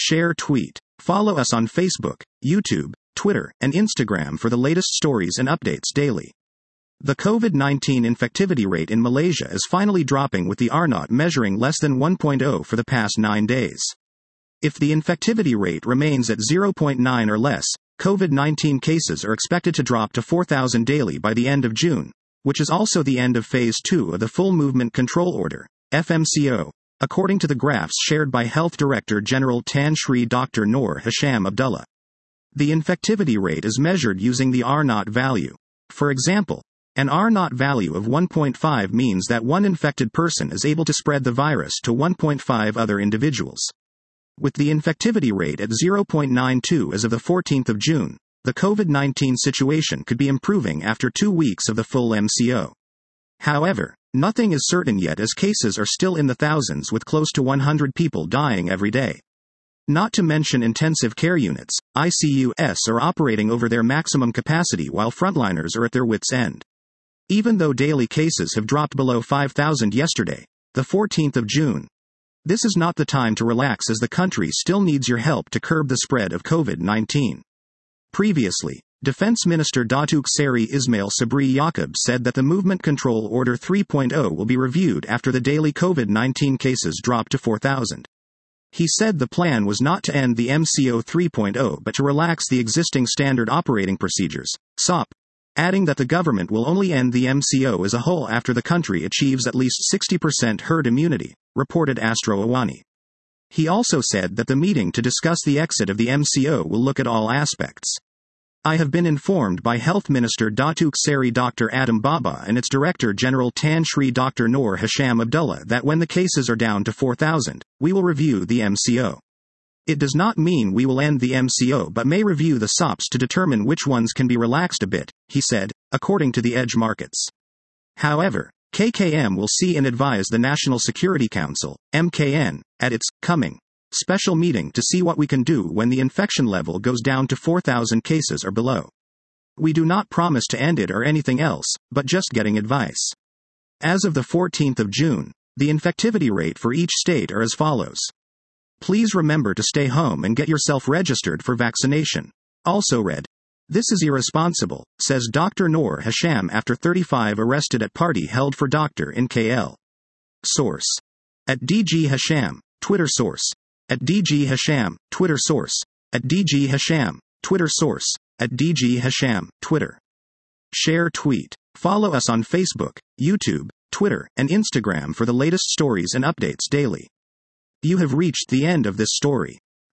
Share tweet. Follow us on Facebook, YouTube, Twitter, and Instagram for the latest stories and updates daily. The COVID-19 infectivity rate in Malaysia is finally dropping, with the R0 measuring less than 1.0 for the past 9 days. If the infectivity rate remains at 0.9 or less, COVID-19 cases are expected to drop to 4,000 daily by the end of June, which is also the end of Phase 2 of the Full Movement Control Order, FMCO, according to the graphs shared by Health Director General Tan Sri Dr. Noor Hisham Abdullah. The infectivity rate is measured using the R0 value. For example, an R0 value of 1.5 means that one infected person is able to spread the virus to 1.5 other individuals. With the infectivity rate at 0.92 as of the 14th of June, the COVID-19 situation could be improving after 2 weeks of the full MCO. However, nothing is certain yet, as cases are still in the thousands, with close to 100 people dying every day. Not to mention intensive care units, ICUs, are operating over their maximum capacity while frontliners are at their wits' end. Even though daily cases have dropped below 5,000 yesterday, the 14th of June, this is not the time to relax, as the country still needs your help to curb the spread of COVID-19. Previously, Defense Minister Datuk Seri Ismail Sabri Yaakob said that the Movement Control Order 3.0 will be reviewed after the daily COVID-19 cases drop to 4,000. He said the plan was not to end the MCO 3.0 but to relax the existing Standard Operating Procedures, SOP, adding that the government will only end the MCO as a whole after the country achieves at least 60% herd immunity, reported Astro Awani. He also said that the meeting to discuss the exit of the MCO will look at all aspects. I have been informed by Health Minister Datuk Seri Dr. Adam Baba and its Director General Tan Sri Dr. Noor Hisham Abdullah that when the cases are down to 4,000, we will review the MCO. It does not mean we will end the MCO but may review the SOPs to determine which ones can be relaxed a bit, he said, according to the Edge Markets. However, KKM will see and advise the National Security Council, MKN, at its coming special meeting to see what we can do when the infection level goes down to 4,000 cases or below. We do not promise to end it or anything else, but just getting advice. As of the 14th of June, the infectivity rate for each state are as follows. Please remember to stay home and get yourself registered for vaccination. Also read. This is irresponsible, says Dr. Noor Hisham after 35 arrested at party held for doctor in KL. Source. At DG Hisham, Twitter source. At DG Hisham, Twitter source. At DG Hisham, Twitter source. At DG Hisham, Twitter. Share tweet. Follow us on Facebook, YouTube, Twitter, and Instagram for the latest stories and updates daily. You have reached the end of this story.